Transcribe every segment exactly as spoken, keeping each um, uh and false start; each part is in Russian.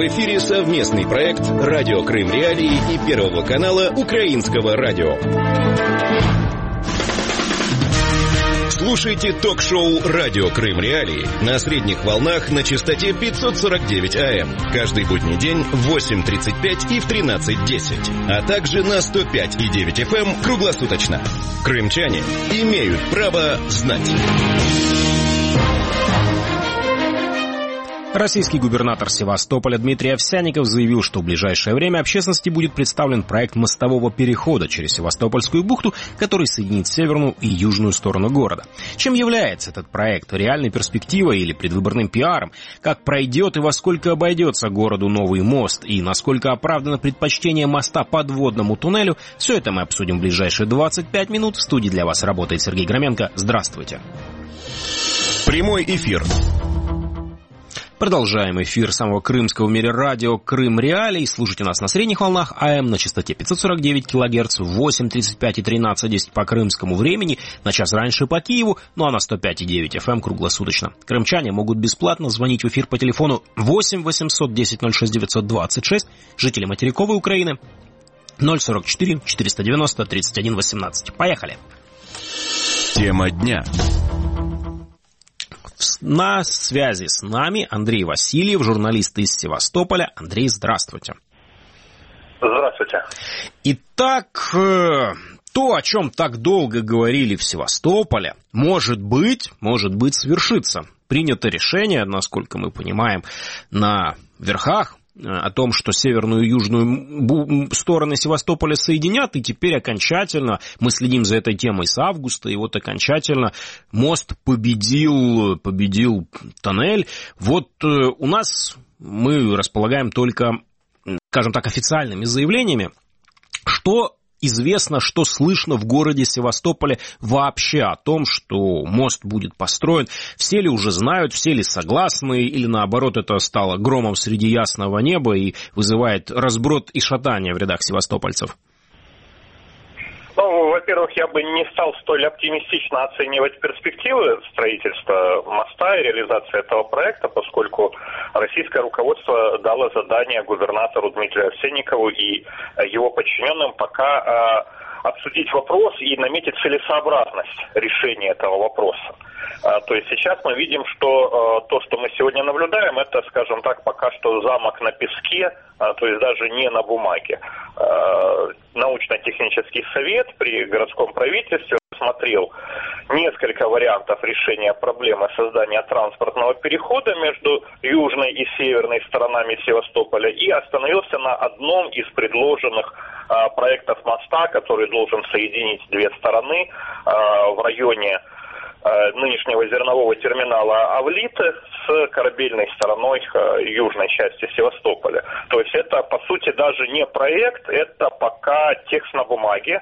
В эфире совместный проект «Радио Крым Реалии» и Первого канала Украинского радио. Слушайте ток-шоу «Радио Крым Реалии» на средних волнах на частоте пятьсот сорок девять АМ. Каждый будний день в восемь тридцать пять и в тринадцать десять. А также на сто пять и девять эф эм круглосуточно. Крымчане имеют право знать. Российский губернатор Севастополя Дмитрий Овсянников заявил, что в ближайшее время общественности будет представлен проект мостового перехода через Севастопольскую бухту, который соединит северную и южную сторону города. Чем является этот проект? Реальной перспективой или предвыборным пиаром? Как пройдет и во сколько обойдется городу новый мост? И насколько оправдано предпочтение моста подводному туннелю? Все это мы обсудим в ближайшие двадцать пять минут. В студии для вас работает Сергей Громенко. Здравствуйте. Прямой эфир. Продолжаем эфир самого крымского в мире радио «Крым Реалии». Слушайте нас на средних волнах АМ на частоте пятьсот сорок девять килогерц, в восемь тридцать пять и тринадцать десять по крымскому времени, на час раньше по Киеву, ну а на сто пять и девять эф эм круглосуточно. Крымчане могут бесплатно звонить в эфир по телефону восемь восемьсот десять ноль шесть девятьсот двадцать шесть, жители материковой Украины ноль сорок четыре четыреста девяносто тридцать один восемнадцать. Поехали! Тема дня. На связи с нами Андрей Васильев, журналист из Севастополя. Андрей, здравствуйте. Здравствуйте. Итак, то, о чем так долго говорили в Севастополе, может быть, может быть, свершится. Принято решение, насколько мы понимаем, на верхах о том, что северную и южную стороны Севастополя соединят, и теперь окончательно, мы следим за этой темой с августа, и вот окончательно мост победил, победил тоннель. Вот у нас мы располагаем только, скажем так, официальными заявлениями. Что известно, что слышно в городе Севастополе вообще о том, что мост будет построен? Все ли уже знают, все ли согласны, или наоборот это стало громом среди ясного неба и вызывает разброд и шатание в рядах севастопольцев? Ну, во-первых, я бы не стал столь оптимистично оценивать перспективы строительства моста и реализации этого проекта, поскольку российское руководство дало задание губернатору Дмитрию Овсянникову и его подчиненным пока э, обсудить вопрос и наметить целесообразность решения этого вопроса. А, то есть сейчас мы видим, что э, то, что мы сегодня наблюдаем, это, скажем так, пока что замок на песке, а, то есть даже не на бумаге. Э, научно-технический совет при городском правительстве рассмотрел несколько вариантов решения проблемы создания транспортного перехода между южной и северной сторонами Севастополя и остановился на одном из предложенных э, проектов моста, который должен соединить две стороны э, в районе нынешнего зернового терминала Авлиты с корабельной стороной южной части Севастополя. То есть это, по сути, даже не проект, это пока текст на бумаге.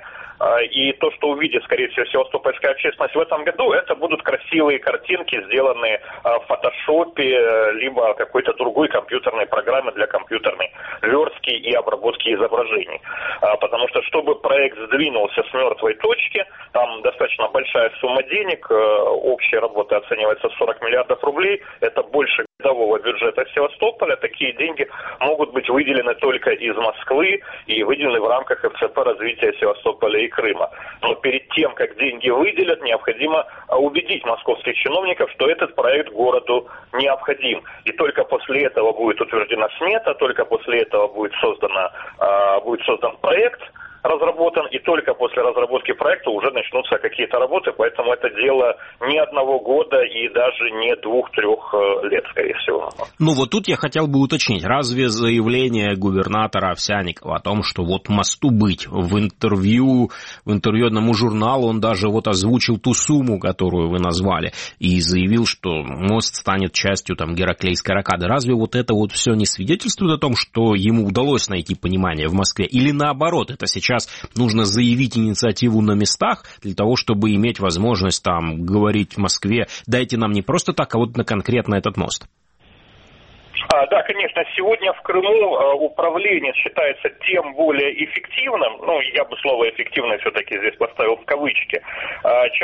И то, что увидит, скорее всего, севастопольская общественность в этом году, это будут красивые картинки, сделанные в фотошопе, либо какой-то другой компьютерной программе для компьютерной верстки и обработки изображений. Потому что, чтобы проект сдвинулся с мертвой точки, там достаточно большая сумма денег, общая работа оценивается в сорок миллиардов рублей, это больше годового бюджета Севастополя. Такие деньги могут быть выделены только из Москвы и выделены в рамках эф цэ пэ развития Севастополя и Крыма. Но перед тем, как деньги выделят, необходимо убедить московских чиновников, что этот проект городу необходим. И только после этого будет утверждена смета, только после этого будет, создана, будет создан проект, разработан, и только после разработки проекта уже начнутся какие-то работы, поэтому это дело не одного года и даже не двух-трех лет, скорее всего. Ну вот тут я хотел бы уточнить, разве заявление губернатора Овсянникова о том, что вот мосту быть, в интервью, в интервью одному журналу он даже вот озвучил ту сумму, которую вы назвали, и заявил, что мост станет частью там Гераклейской рокады, разве вот это вот все не свидетельствует о том, что ему удалось найти понимание в Москве, или наоборот, это сейчас нужно заявить инициативу на местах для того, чтобы иметь возможность там говорить в Москве, дайте нам не просто так, а вот на конкретно этот мост? А, да, конечно, сегодня в Крыму а, управление считается тем более эффективным, ну, я бы слово «эффективно» все-таки здесь поставил в кавычки, а, чем более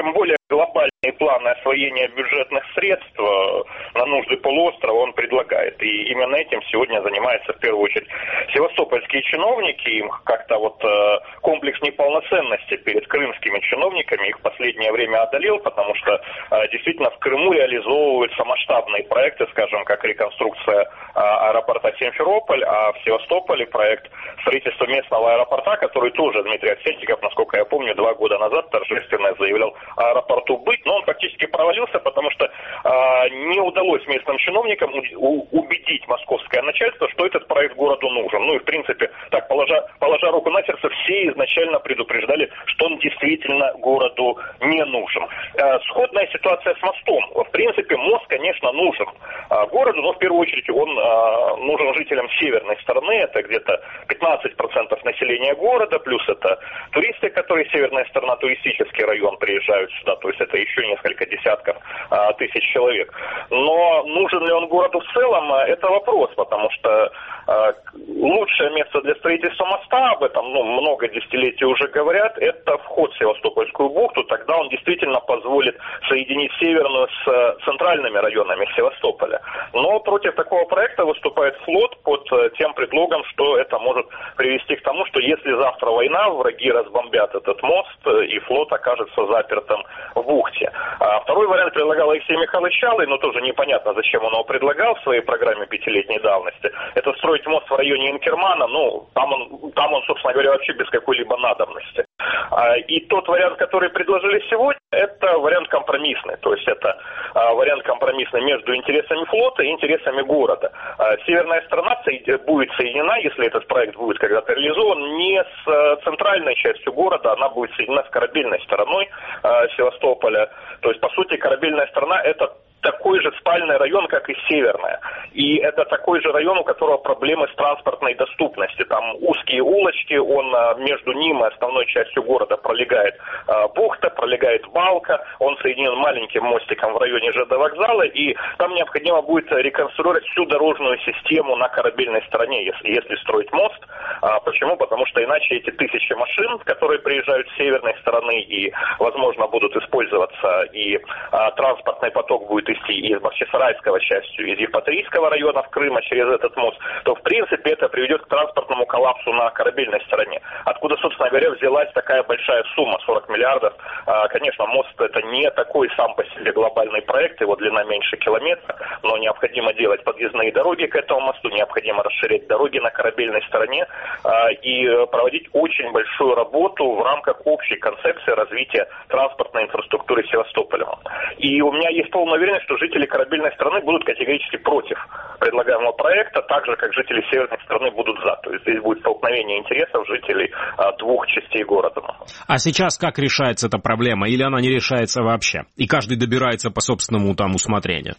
глобальные планы освоения бюджетных средств на нужды полуострова он предлагает. И именно этим сегодня занимаются в первую очередь севастопольские чиновники. Им как-то вот комплекс неполноценности перед крымскими чиновниками их в последнее время одолел, потому что действительно в Крыму реализовываются масштабные проекты, скажем, как реконструкция аэропорта Симферополь, а в Севастополе проект строительства местного аэропорта, который тоже Дмитрий Аксентьев, насколько я помню, два года назад торжественно заявлял аэропорту быть, но он фактически провалился, потому что а, не удалось местным чиновникам у, убедить московское начальство, что этот проект городу нужен. Ну и в принципе, так положа, положа руку на сердце, все изначально предупреждали, что он действительно городу не нужен. А, сходная ситуация с мостом. В принципе, мост, конечно, нужен а, городу, но в первую очередь он а, нужен жителям северной стороны, это где-то пятнадцать процентов населения города, плюс это туристы, которые северная сторона, туристический район, приезжают сюда, то есть это еще несколько десятков а, тысяч человек. Но нужен ли он городу в целом, это вопрос, потому что а, лучшее место для строительства моста, об этом ну, много десятилетий уже говорят, это вход в Севастопольскую бухту, тогда он действительно позволит соединить северную с центральными районами Севастополя. Но против такого проекта выступает флот под тем предлогом, что это может привести к тому, что если завтра война, враги разбомбят этот мост, и флот окажется запертым в бухте. А второй вариант предлагал Алексей Михайлович Чалый, но тоже непонятно, зачем он его предлагал в своей программе пятилетней давности. Это строить мост в районе Инкермана, ну, там он, там он, собственно говоря, вообще без какой-либо надобности. А, и тот вариант, который предложили сегодня, это вариант компромиссный, то есть это а, вариант компромиссный между интересами флота и интересами города. А, северная сторона будет соединена, если этот проект будет когда-то реализован, не с а, центральной частью города, она будет соединена с корабельной стороной а, Севастополя. То есть, по сути, корабельная сторона – это такой же спальный район, как и северная. И это такой же район, у которого проблемы с транспортной доступностью. Там узкие улочки, он между ним и основной частью города пролегает а, бухта, пролегает балка, он соединен маленьким мостиком в районе ЖД вокзала, и там необходимо будет реконструировать всю дорожную систему на корабельной стороне, если, если строить мост. А, почему? Потому что иначе эти тысячи машин, которые приезжают с северной стороны и, возможно, будут использоваться, и а, транспортный поток будет идти из Бахчисарайского частью, из Евпаторийского района в Крыма через этот мост, то в принципе это приведет к транспортному коллапсу на корабельной стороне. Откуда, собственно говоря, взялась такая большая сумма, сорок миллиардов. А, конечно, мост это не такой сам по себе глобальный проект, его длина меньше километра, но необходимо делать подъездные дороги к этому мосту, необходимо расширять дороги на корабельной стороне а, и проводить очень большую работу в рамках общей концепции развития транспортной инфраструктуры Севастополя. И у меня есть полная уверенность, что жители корабельной страны будут категорически против предлагаемого проекта, так же, как жители северной страны будут за. То есть здесь будет столкновение интересов жителей а, двух частей города. А сейчас как решается эта проблема? Или она не решается вообще? И каждый добирается по собственному там усмотрению?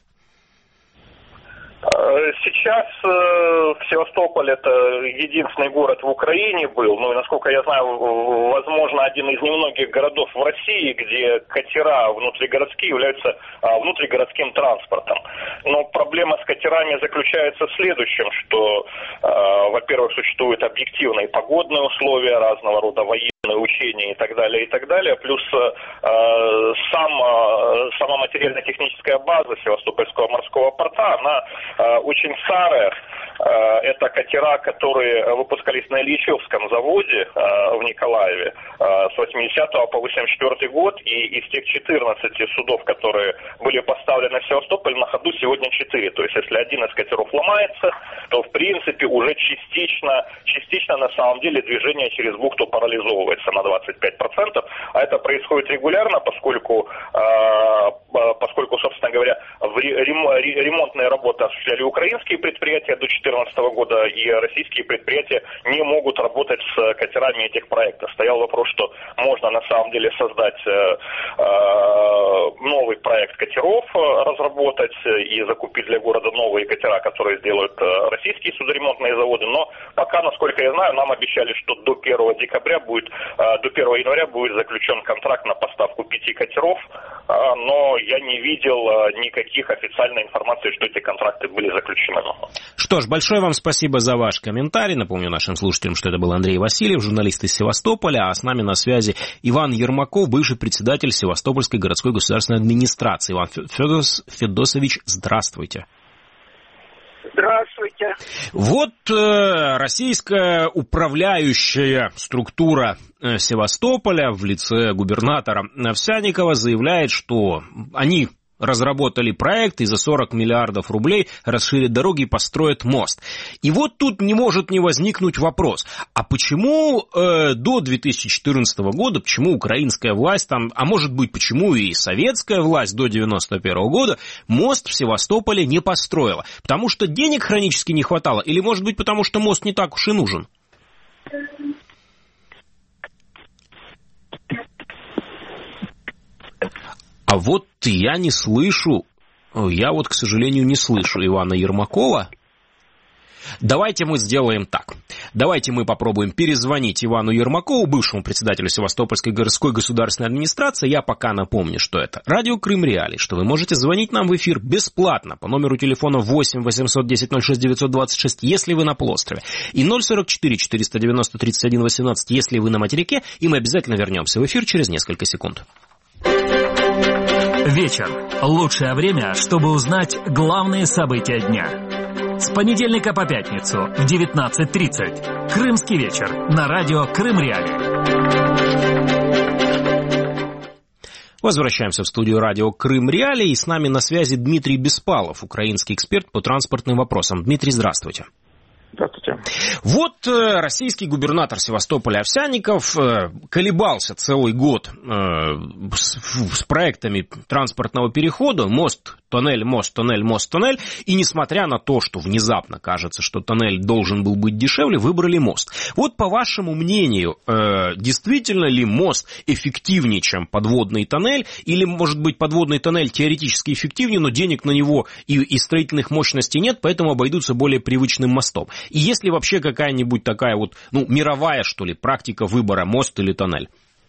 Сейчас э, Севастополь это единственный город в Украине был, ну и насколько я знаю, возможно, один из немногих городов в России, где катера внутригородские являются э, внутригородским транспортом. Но проблема с катерами заключается в следующем, что, э, во-первых, существуют объективные погодные условия, разного рода военные учения и так далее, и так далее, плюс э, сам, э, сама материально-техническая база Севастопольского морского порта, она э, очень старая. Э, это катера, которые выпускались на Ильичевском заводе э, в Николаеве э, с восьмидесятого по восемьдесят четвёртый год, и из тех четырнадцати судов, которые были поставлены в Севастополь, на ходу сегодня четыре. То есть, если один из катеров ломается, то, в принципе, уже частично, частично на самом деле движение через бухту парализовывается на двадцать пять процентов, а это происходит регулярно, поскольку, э, поскольку собственно говоря, в ремонтные работы осуществляли украинские предприятия до две тысячи четырнадцатого года, и российские предприятия не могут работать с катерами этих проектов. Стоял вопрос, что можно на самом деле создать э, новый проект катеров, разработать и закупить для города новые катера, которые сделают российские судоремонтные заводы, но пока, насколько я знаю, нам обещали, что до первого декабря будет до первого января будет заключен контракт на поставку пяти катеров, но я не видел никаких официальной информации, что эти контракты были заключены. Что Что ж, большое вам спасибо за ваш комментарий. Напомню нашим слушателям, что это был Андрей Васильев, журналист из Севастополя, а с нами на связи Иван Ермаков, бывший председатель Севастопольской городской государственной администрации. Иван Федос, Федосович, здравствуйте. Здравствуйте. Вот э, российская управляющая структура э, Севастополя в лице губернатора Овсянникова заявляет, что они разработали проект и за сорок миллиардов рублей расширят дороги и построят мост. И вот тут не может не возникнуть вопрос, а почему э, до две тысячи четырнадцатого года, почему украинская власть, там, а может быть почему и советская власть до девяносто первого года мост в Севастополе не построила? Потому что денег хронически не хватало или может быть потому что мост не так уж и нужен? А вот я не слышу, я вот, к сожалению, не слышу Ивана Ермакова. Давайте мы сделаем так. Давайте мы попробуем перезвонить Ивану Ермакову, бывшему председателю Севастопольской городской государственной администрации. Я пока напомню, что это радио Крым Реалии, что вы можете звонить нам в эфир бесплатно по номеру телефона восемь восемьсот десять ноль шесть девятьсот двадцать шесть, если вы на полуострове, и ноль сорок четыре четыреста девяносто тридцать один восемнадцать, если вы на материке, и мы обязательно вернемся в эфир через несколько секунд. Вечер. Лучшее время, чтобы узнать главные события дня. С понедельника по пятницу в девятнадцать тридцать. Крымский вечер на радио Крым Реалии. Возвращаемся в студию радио Крым Реалии, и с нами на связи Дмитрий Беспалов, украинский эксперт по транспортным вопросам. Дмитрий, здравствуйте. Здравствуйте. Вот э, российский губернатор Севастополя Овсянников э, колебался целый год э, с, с проектами транспортного перехода, мост, тоннель, мост, тоннель, мост, тоннель, и несмотря на то, что внезапно кажется, что тоннель должен был быть дешевле, выбрали мост. Вот по вашему мнению, э, действительно ли мост эффективнее, чем подводный тоннель, или, может быть, подводный тоннель теоретически эффективнее, но денег на него и, и строительных мощностей нет, поэтому обойдутся более привычным мостом? И есть ли вообще какая-нибудь такая вот, ну, мировая, что ли, практика выбора, мост или тоннель?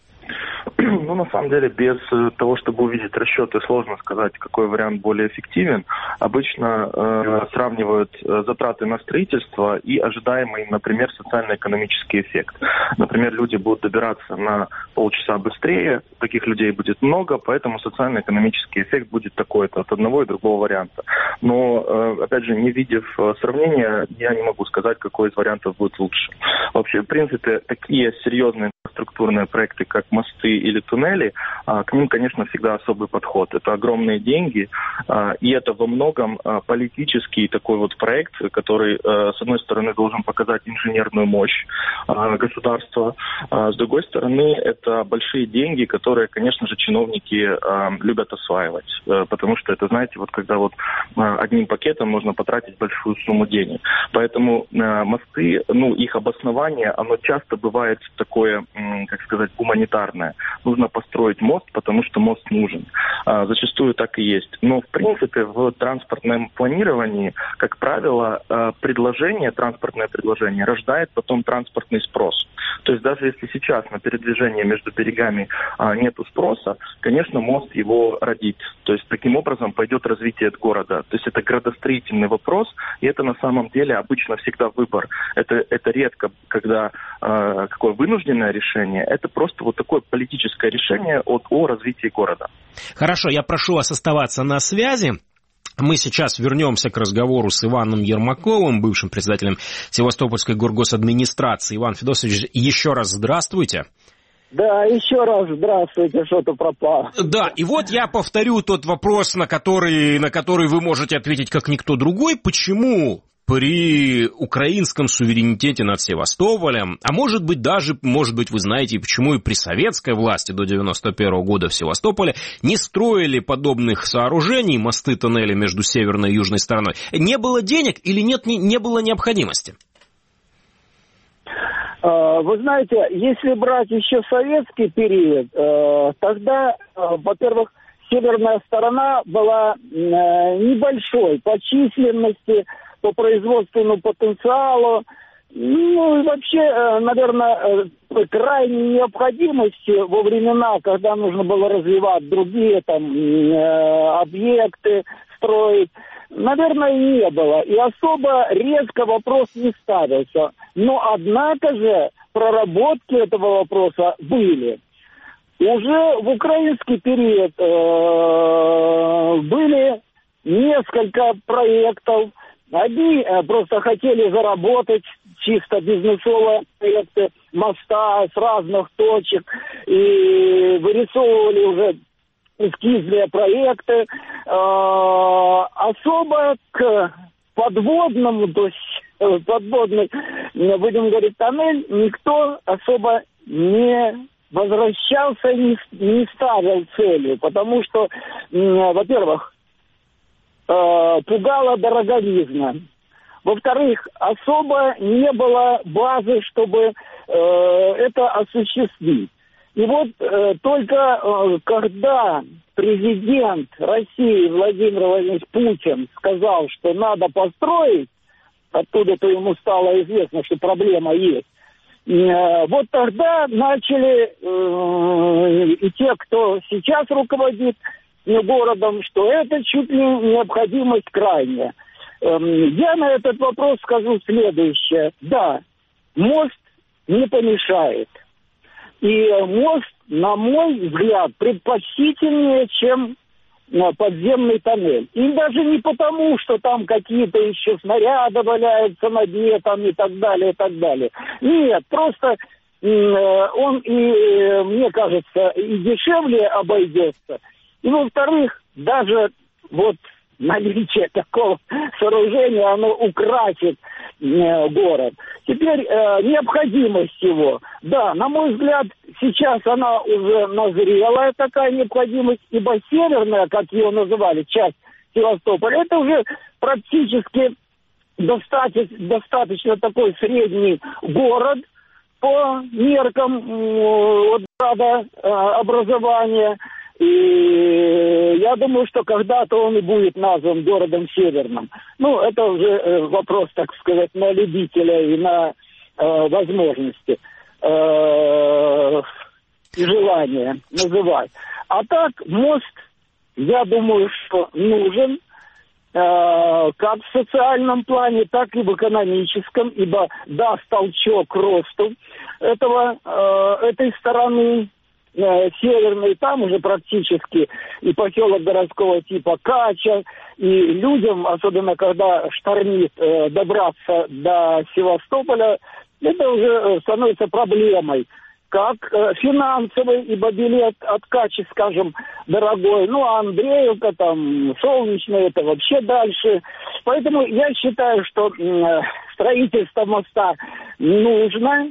Ну, на самом деле, без того, чтобы увидеть расчеты, сложно сказать, какой вариант более эффективен. Обычно э, сравнивают затраты на строительство и ожидаемый, например, социально-экономический эффект. Например, люди будут добираться на полчаса быстрее, таких людей будет много, поэтому социально-экономический эффект будет такой-то от одного и другого варианта. Но, э, опять же, не видев сравнения, я не могу сказать, какой из вариантов будет лучше. Вообще, в принципе, такие серьезные инфраструктурные проекты, как мосты или туннели, к ним, конечно, всегда особый подход. Это огромные деньги, и это во многом политический такой вот проект, который, с одной стороны, должен показать инженерную мощь государства, с другой стороны, это большие деньги, которые, конечно же, чиновники любят осваивать, потому что это, знаете, вот когда вот одним пакетом можно потратить большую сумму денег. Поэтому мосты, ну, их обоснование, оно часто бывает такое, как сказать, гуманитарное. Нужно построить мост, потому что мост нужен. А, зачастую так и есть. Но, в принципе, в транспортном планировании, как правило, предложение, транспортное предложение рождает потом транспортный спрос. То есть даже если сейчас на передвижение между берегами а, нету спроса, конечно, мост его родит. То есть таким образом пойдет развитие города. То есть это градостроительный вопрос, и это на самом деле обычно всегда выбор. Это, это редко, когда а, какое вынужденное решение, это просто вот такое политическое решение от, о развитии города. Хорошо, я прошу вас оставаться на связи. Мы сейчас вернемся к разговору с Иваном Ермаковым, бывшим председателем Севастопольской горгосадминистрации. Иван Федосович, еще раз здравствуйте. Да, еще раз здравствуйте, что-то пропало. Да, и вот я повторю тот вопрос, на который, на который вы можете ответить как никто другой. Почему при украинском суверенитете над Севастополем, а может быть даже, может быть, вы знаете, почему и при советской власти до девяносто первого года в Севастополе не строили подобных сооружений, мосты, тоннели между северной и южной стороной? Не было денег или нет, не, не было необходимости? Вы знаете, если брать еще советский период, тогда, во-первых, северная сторона была небольшой по численности, по производственному потенциалу, ну и вообще, наверное, крайней необходимости во времена, когда нужно было развивать другие там объекты, строить, наверное, не было. И особо резко вопрос не ставился. Но, однако же, проработки этого вопроса были. Уже в украинский период э, были несколько проектов. Одни э, просто хотели заработать чисто бизнесовые проекты моста с разных точек и вырисовывали уже эскизные проекты. Э, особо к подводному, то есть подводный, будем говорить, тоннель, никто особо не возвращался и не, не ставил целью, потому что, во-первых, э, пугала дороговизна. Во-вторых, особо не было базы, чтобы э, это осуществить. И вот э, только э, когда президент России Владимир Владимирович Путин сказал, что надо построить, оттуда-то ему стало известно, что проблема есть, э, вот тогда начали э, и те, кто сейчас руководит городом, что это чуть ли необходимость крайняя. Э, я на этот вопрос скажу следующее. Да, мост не помешает. И мост, на мой взгляд, предпочтительнее, чем подземный тоннель. И даже не потому, что там какие-то еще снаряды валяются на дне там, и так далее, и так далее. Нет, просто он, и, мне кажется, и дешевле обойдется. И, во-вторых, даже вот наличие такого сооружения, оно украсит э, город. Теперь э, необходимость его. Да, на мой взгляд, сейчас она уже назрела, такая необходимость, ибо северная, как ее называли, часть Севастополя, это уже практически достаточно, достаточно такой средний город по меркам э, вот, града э, образования. И я думаю, что когда-то он и будет назван городом северным. Ну, это уже э, вопрос, так сказать, на любителя и на э, возможности э, и желание называть. А так, мост, я думаю, что нужен э, как в социальном плане, так и в экономическом, ибо даст толчок росту этого, э, этой стороны. Северный, там уже практически и поселок городского типа Кача, и людям, особенно когда штормит, э, добраться до Севастополя, это уже становится проблемой. Как э, финансовый, ибо билет от Качи, скажем, дорогой, ну а Андреевка, там, Солнечная, это вообще дальше. Поэтому я считаю, что э, строительство моста нужно.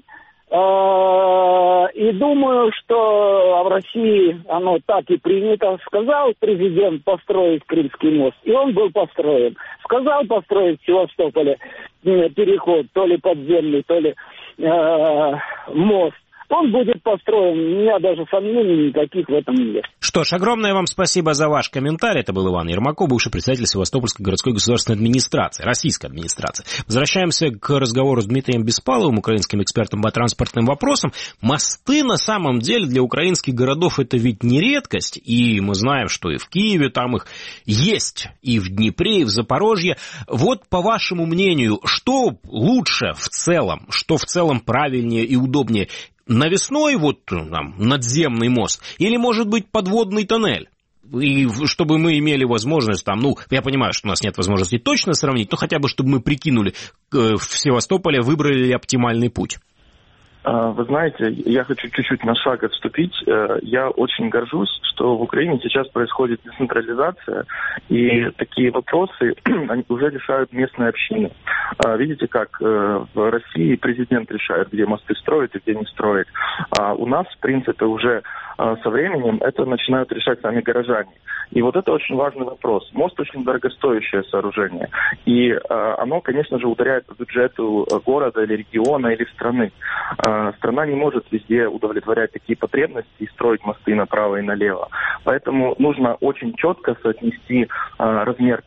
И думаю, что в России оно так и принято. Сказал президент построить Крымский мост, и он был построен. Сказал построить в Севастополе переход, то ли подземный, то ли э, мост. Он будет построен, у меня даже сомнений никаких в этом нет. Что ж, огромное вам спасибо за ваш комментарий. Это был Иван Ермаков, бывший председатель Севастопольской городской государственной администрации, российской администрации. Возвращаемся к разговору с Дмитрием Беспаловым, украинским экспертом по транспортным вопросам. Мосты на самом деле для украинских городов это ведь не редкость. И мы знаем, что и в Киеве там их есть, и в Днепре, и в Запорожье. Вот по вашему мнению, что лучше в целом, что в целом правильнее и удобнее? Навесной вот там, надземный мост или, может быть, подводный тоннель? И чтобы мы имели возможность там, ну, я понимаю, что у нас нет возможности точно сравнить, но хотя бы, чтобы мы прикинули, в Севастополе выбрали ли оптимальный путь. Вы знаете, я хочу чуть-чуть на шаг отступить. Я очень горжусь, что в Украине сейчас происходит децентрализация, и такие вопросы они уже решают местные общины. Видите, как в России президент решает, где мосты строить и где не строить. А у нас, в принципе, уже со временем это начинают решать сами горожане. И вот это очень важный вопрос. Мост очень дорогостоящее сооружение. И оно, конечно же, ударяет по бюджету города или региона или страны. Страна не может везде удовлетворять такие потребности и строить мосты направо и налево. Поэтому нужно очень четко соотнести размер трат,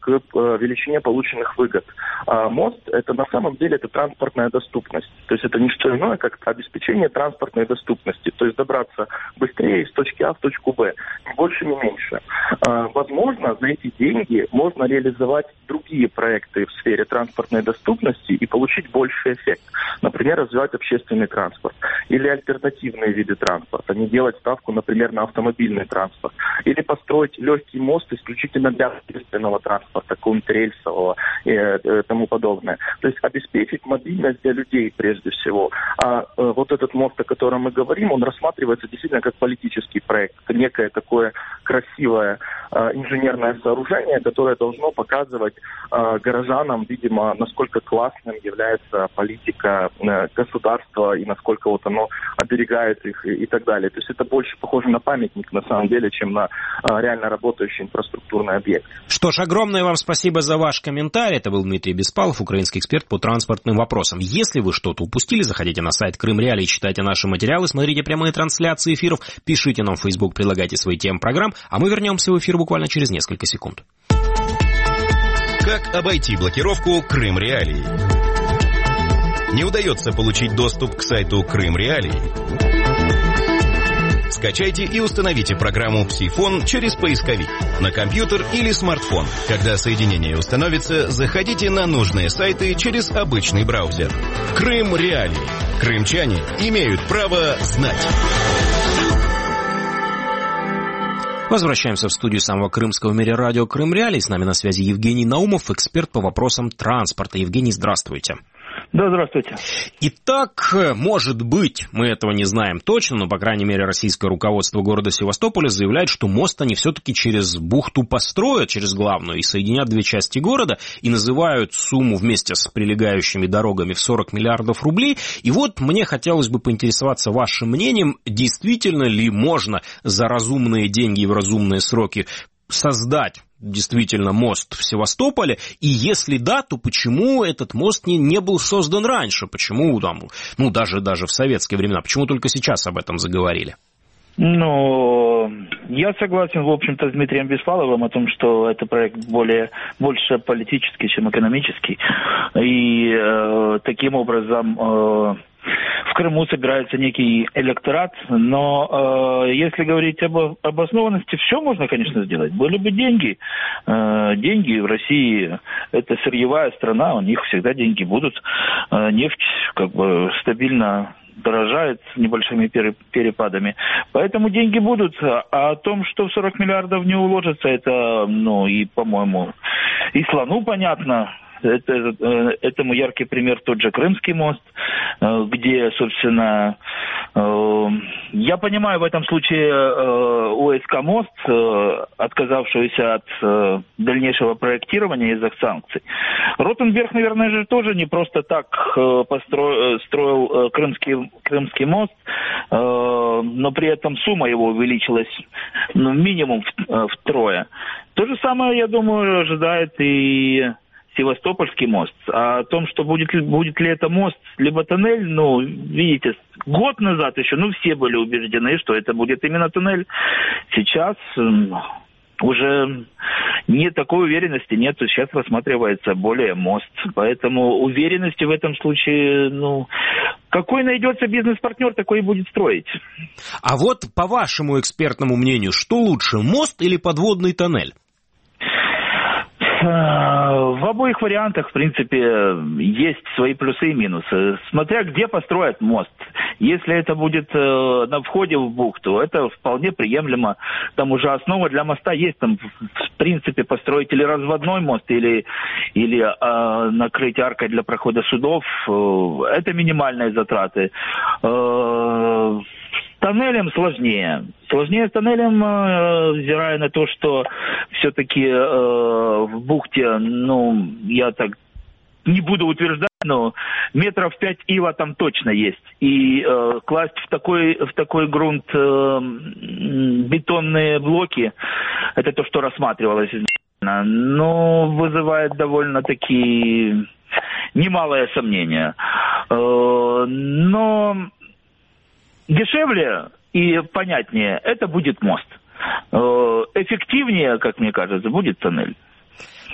к величине полученных выгод. А мост – это на самом деле это транспортная доступность. То есть это не что иное, как обеспечение транспортной доступности. То есть добраться быстрее из точки А в точку Б. Ни больше, ни меньше. А, возможно, за эти деньги можно реализовать другие проекты в сфере транспортной доступности и получить больший эффект. Например, развивать общественный транспорт или альтернативные виды транспорта. Не делать ставку, например, на автомобильный транспорт. Или построить легкий мост исключительно для общественного транспорта, какого-нибудь рельсового и э, тому подобное. То есть обеспечить мобильность для людей прежде всего. А э, вот этот мост, о котором мы говорим, он рассматривается действительно как политический проект. Это некое такое красивое э, инженерное сооружение, которое должно показывать э, горожанам, видимо, насколько классным является политика э, государства и насколько вот оно оберегает их и, и так далее. То есть это больше похоже на памятник на самом деле, чем на э, реально работающий инфраструктурный объект. Что ж, огромное вам спасибо за ваш комментарий. Это был Дмитрий Беспалов, украинский эксперт по транспортным вопросам. Если вы что-то упустили, заходите на сайт Крым Реалии, читайте наши материалы, смотрите прямые трансляции эфиров, пишите нам в Facebook, предлагайте свои темы программ, а мы вернемся в эфир буквально через несколько секунд. Как обойти блокировку Крым Реалии? Не удается получить доступ к сайту Крым Реалии? Скачайте и установите программу «Псифон» через поисковик на компьютер или смартфон. Когда соединение установится, заходите на нужные сайты через обычный браузер. Крым Реалии. Крымчане имеют право знать. Возвращаемся в студию самого крымского в мире радио Крым Реалии. С нами на связи Евгений Наумов, эксперт по вопросам транспорта. Евгений, здравствуйте. Да, здравствуйте. Итак, может быть, мы этого не знаем точно, но, по крайней мере, российское руководство города Севастополя заявляет, что мост они все-таки через бухту построят, через главную, и соединят две части города, и называют сумму вместе с прилегающими дорогами в сорок миллиардов рублей. И вот мне хотелось бы поинтересоваться вашим мнением, действительно ли можно за разумные деньги и в разумные сроки создать действительно мост в Севастополе, и если да, то почему этот мост не, не был создан раньше, почему там, ну, даже, даже в советские времена, почему только сейчас об этом заговорили? Ну, я согласен, в общем-то, с Дмитрием Беспаловым о том, что это проект более, больше политический, чем экономический, и э, таким образом э, в Крыму собирается некий электорат, но э, если говорить об обоснованности, все можно, конечно, сделать. Были бы деньги. Э, деньги в России – это сырьевая страна, у них всегда деньги будут. Э, нефть как бы стабильно дорожает с небольшими перепадами. Поэтому деньги будут. А о том, что в сорок миллиардов не уложится, это, ну, и, по-моему, и слону понятно. Это, этому яркий пример тот же Крымский мост, где, собственно, я понимаю в этом случае ОСК «Мост», отказавшуюся от дальнейшего проектирования из-за санкций. Ротенберг, наверное, же тоже не просто так построил, строил Крымский, Крымский мост, но при этом сумма его увеличилась, ну, минимум втрое. То же самое, я думаю, ожидает и Севастопольский мост. А о том, что будет, будет ли это мост, либо тоннель, ну, видите, год назад еще, ну, все были убеждены, что это будет именно тоннель. Сейчас уже нет такой уверенности, нет, сейчас рассматривается более мост. Поэтому уверенности в этом случае, ну, какой найдется бизнес-партнер, такой и будет строить. А вот по вашему экспертному мнению, что лучше, мост или подводный тоннель? В обоих вариантах, в принципе, есть свои плюсы и минусы. Смотря где построят мост. Если это будет э, на входе в бухту, это вполне приемлемо. Там уже основа для моста есть. Там, в принципе, построить или разводной мост, или, или э, накрыть аркой для прохода судов. Э, это минимальные затраты. Э, Тоннелем сложнее. Сложнее с тоннелем, э, взирая на то, что все-таки э, в бухте, ну, я так не буду утверждать, но метров пять ила там точно есть. И э, класть в такой, в такой грунт э, бетонные блоки, это то, что рассматривалось изначально, но вызывает довольно-таки немалое сомнение. Э, но... Дешевле и понятнее это будет мост. Эффективнее, как мне кажется, будет тоннель.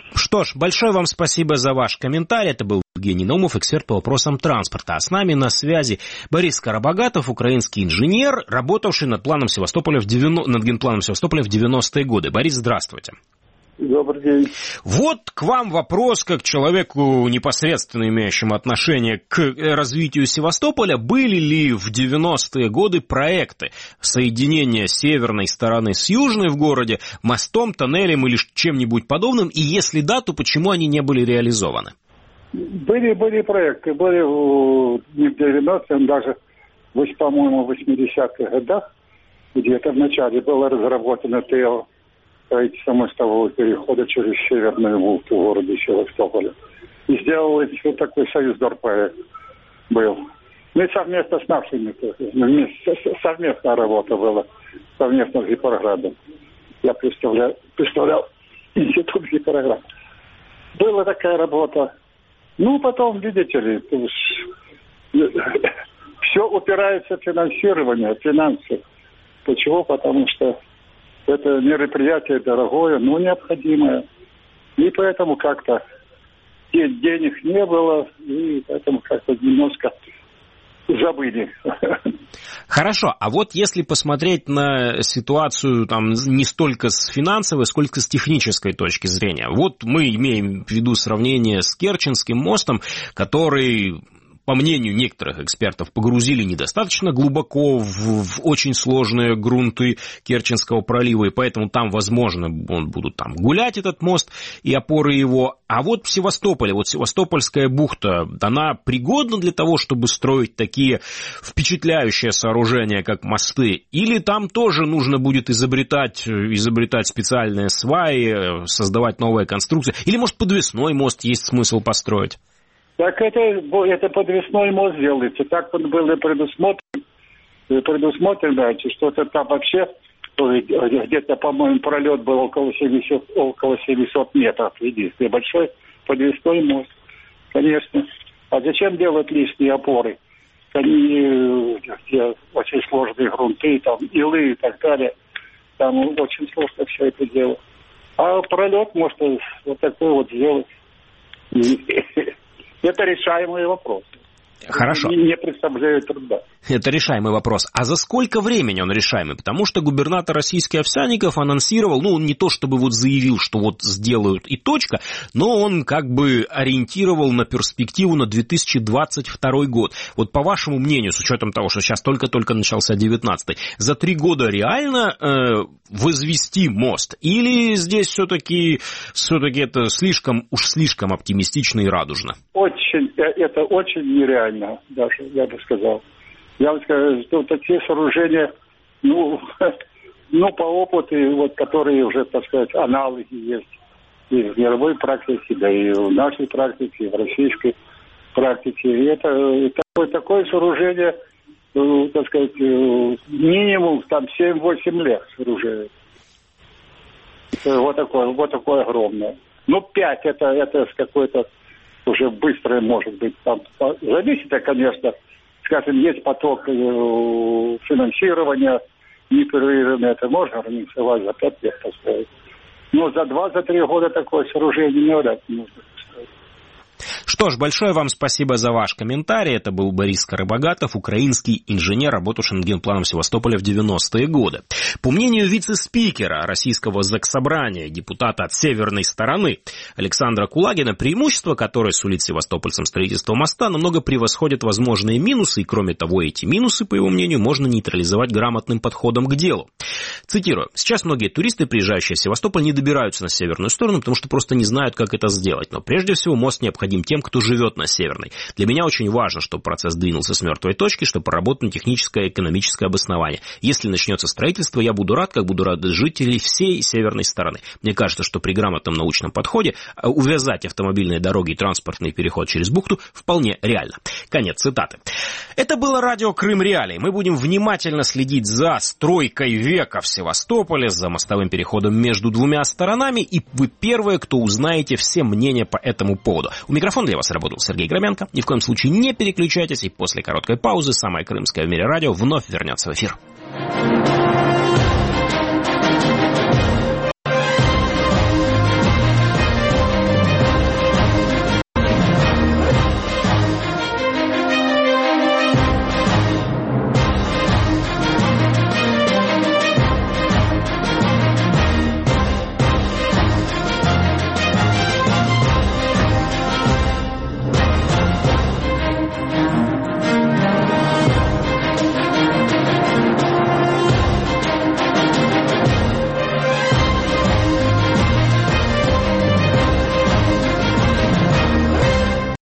Что ж, большое вам спасибо за ваш комментарий. Это был Евгений Наумов, эксперт по вопросам транспорта. А с нами на связи Борис Скоробогатов, украинский инженер, работавший над планом Севастополя в девяностые, над генпланом Севастополя в девяностые годы. Борис, здравствуйте. Добрый день. Вот к вам вопрос, как человеку, непосредственно имеющему отношение к развитию Севастополя. Были ли в девяностые годы проекты соединения северной стороны с южной в городе мостом, тоннелем или чем-нибудь подобным? И если да, то почему они не были реализованы? Были, были проекты. Были в девяностых, даже, по-моему, в восьмидесятых годах, где-то вначале было разработано ТЭО, строительство мостового перехода через Северную Вулту в городе Севастополе. И сделал вот такой Союздор-проект был. Ну и совместно с нашими, совместная работа была, совместно с Гипроградом. Я представлял, представлял институт Гипроград. Была такая работа. Ну, потом, видите ли, все упирается в финансирование, в финансы. Почему? Потому что это мероприятие дорогое, но необходимое. И поэтому как-то денег не было, и поэтому как-то немножко забыли. Хорошо, а вот если посмотреть на ситуацию там не столько с финансовой, сколько с технической точки зрения. Вот мы имеем в виду сравнение с Керченским мостом, который, по мнению некоторых экспертов, погрузили недостаточно глубоко в, в очень сложные грунты Керченского пролива, и поэтому там, возможно, он будут там гулять, этот мост, и опоры его. А вот в Севастополе, вот Севастопольская бухта, она пригодна для того, чтобы строить такие впечатляющие сооружения, как мосты? Или там тоже нужно будет изобретать, изобретать специальные сваи, создавать новые конструкции? Или, может, подвесной мост есть смысл построить? Так это, это подвесной мост делается. Так он был и предусмотрен. Предусмотрено, что-то там вообще где-то, по-моему, пролет был около семисот, около семисот метров. Единственный большой подвесной мост. Конечно. А зачем делать лишние опоры? Они, где очень сложные грунты, там илы и так далее. Там очень сложно все это делать. А пролет можно вот такой вот сделать. Это решаемый вопрос. Хорошо. Не представляю труда. Это решаемый вопрос. А за сколько времени он решаемый? Потому что губернатор российский Овсянников анонсировал, ну, он не то чтобы вот заявил, что вот сделают и точка, но он как бы ориентировал на перспективу на две тысячи двадцать второй год. Вот по вашему мнению, с учетом того, что сейчас только-только начался девятнадцатый, за три года реально э, возвести мост? Или здесь все-таки, все-таки это слишком, уж слишком оптимистично и радужно? Очень, это очень нереально. Даже, я бы сказал. Я бы сказал, что такие сооружения, ну, ну, по опыту, вот, которые уже, так сказать, аналоги есть и в мировой практике, да и в нашей практике, и в российской практике. И это такое, такое сооружение, ну, так сказать, минимум там семь-восемь лет сооружение. Вот такое, вот такое огромное. Ну, пять это, это с какой-то уже быстрое, может быть, там зависит, конечно, скажем, есть поток финансирования непрерывный, это можно организовать за пять лет поставить. Но за два-за три года такое сооружение не вряд ли нужно поставить. Что ж, большое вам спасибо за ваш комментарий. Это был Борис Скоробогатов, украинский инженер, работавший над генпланом Севастополя в девяностые годы. По мнению вице-спикера российского Заксобрания, депутата от северной стороны Александра Кулагина, преимущества, которые сулит севастопольцам строительство моста, намного превосходят возможные минусы, и кроме того, эти минусы, по его мнению, можно нейтрализовать грамотным подходом к делу. Цитирую. Сейчас многие туристы, приезжающие в Севастополь, не добираются на северную сторону, потому что просто не знают, как это сделать. Но прежде всего мост необходим тем, кто живет на северной. Для меня очень важно, чтобы процесс двинулся с мертвой точки, чтобы проработано техническое и экономическое обоснование. Если начнется строительство, я буду рад, как буду рад жители всей северной стороны. Мне кажется, что при грамотном научном подходе увязать автомобильные дороги и транспортный переход через бухту вполне реально. Конец цитаты. Это было радио Крым Реалии. Мы будем внимательно следить за стройкой века в Севастополе, за мостовым переходом между двумя сторонами, и вы первые, кто узнаете все мнения по этому поводу. У микрофона для вас работал Сергей Громянко. Ни в коем случае не переключайтесь, и после короткой паузы самое крымское в мире радио вновь вернется в эфир.